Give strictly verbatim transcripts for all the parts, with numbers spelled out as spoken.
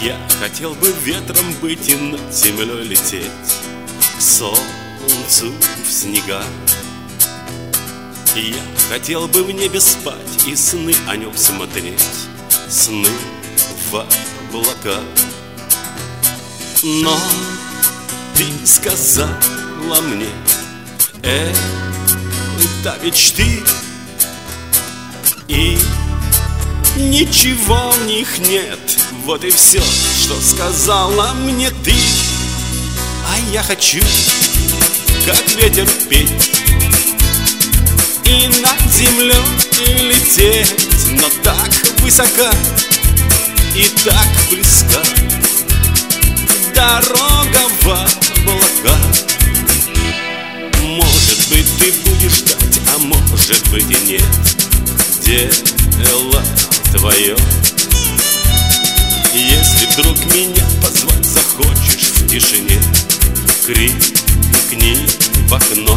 Я хотел бы ветром быть и над землей лететь, к солнцу в снега. Я хотел бы в небе спать и сны о нем смотреть, сны в облака. Но ты сказала мне, это мечты, и ничего в них нет. Вот и все, что сказала мне ты. А я хочу, как ветер, петь и над землей лететь, но так высока и так близка дорога в облака. Может быть, ты будешь ждать, а может быть и нет. Дело твое. Если вдруг меня позвать захочешь в тишине, крикни в окно.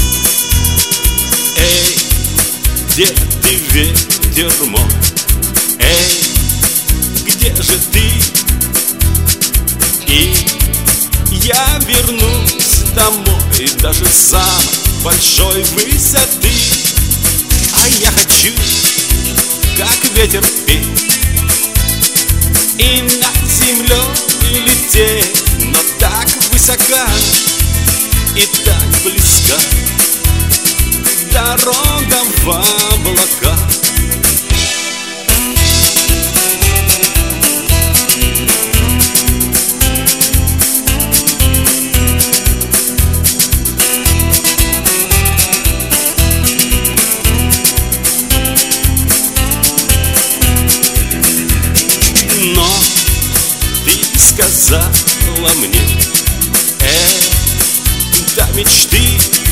Эй, где ты, ветер мой? Эй, где же ты? И я вернусь домой даже с самой большой высоты. А я хочу, как ветер, петь и над землей лететь, но так высока и так близка дорога в облака. Но ты сказала мне, это мечты,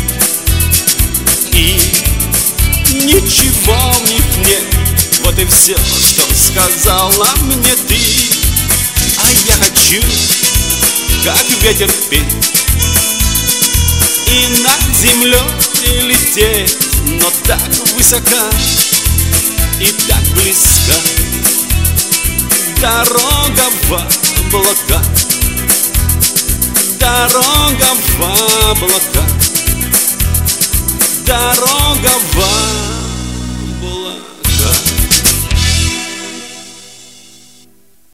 и ничего в них нет. Вот и все, что сказала мне ты. А я хочу, как ветер, петь и над землей лететь, но так высока и так близка дорога в облака, дорога в облака, дорога в облака.